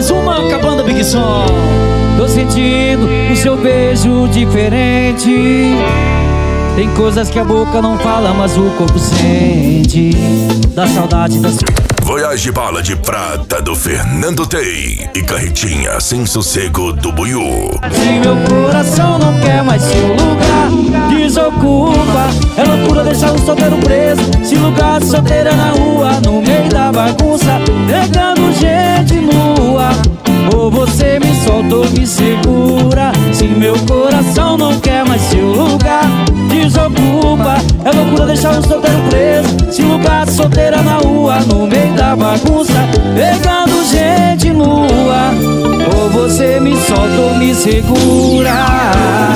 mais uma acabando Big Som. Tô sentindo o seu beijo diferente. Tem coisas que a boca não fala, mas o corpo sente. Da saudade da sua... Voyage Bala de Prata do Fernando Tei e Carretinha Sem Sossego do Buiú. Se meu coração não quer mais seu lugar, desocupa. É loucura deixar o solteiro preso. Se lugar de solteira na rua, no meio da bagunça, pegando gente nua. Ou você me solta ou me segura. Se meu coração não quer mais seu lugar, desocupa. É loucura deixar o solteiro preso. Se lugar de solteira na rua, no meio da bagunça, pegando gente nua. Ou você me solta ou me segura.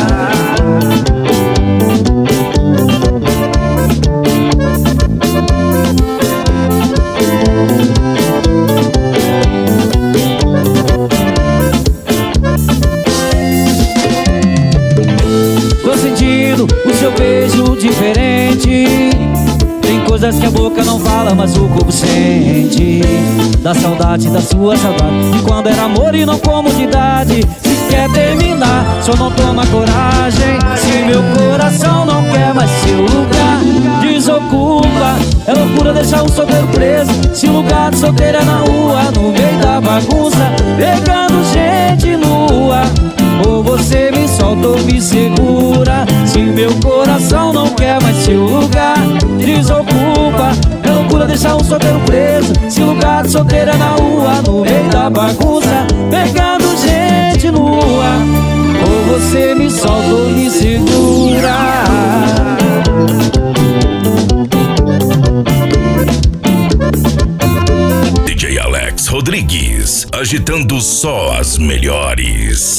Tô sentindo o seu beijo diferente. Tem coisas que a boca não fala, mas o corpo sente. Da saudade, da sua saudade. E quando era amor e não comodidade. Se quer terminar, só não toma coragem. Se meu coração não quer mais seu lugar, desocupa. É loucura deixar um solteiro preso. Se lugar de solteira na rua, no meio da bagunça, pegando gente nua. Ou você me solta ou me segura. Se meu coração não quer mais seu lugar, desocupa. É loucura deixar um solteiro preso. Se lugar de solteira na rua, no meio da bagunça, pegando gente nua. Ou você me solta ou me segura. DJ Alex Rodrigues, agitando só as melhores.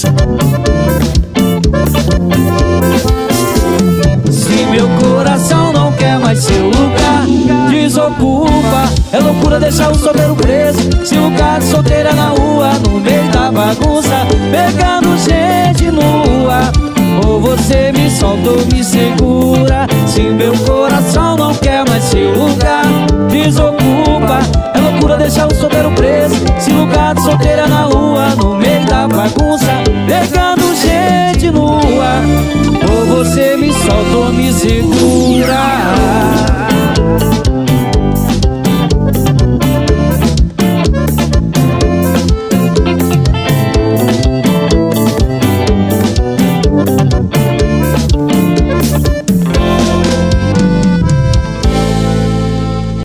Se meu coração não quer mais seu lugar, desocupa. É loucura deixar o solteiro preso. Se lugar de solteira na rua, no meio da bagunça, pegando gente nua. Ou você me solta ou me segura. Se meu coração não quer mais seu lugar, desocupa. É loucura deixar o solteiro preso. Se lugar de solteira na rua,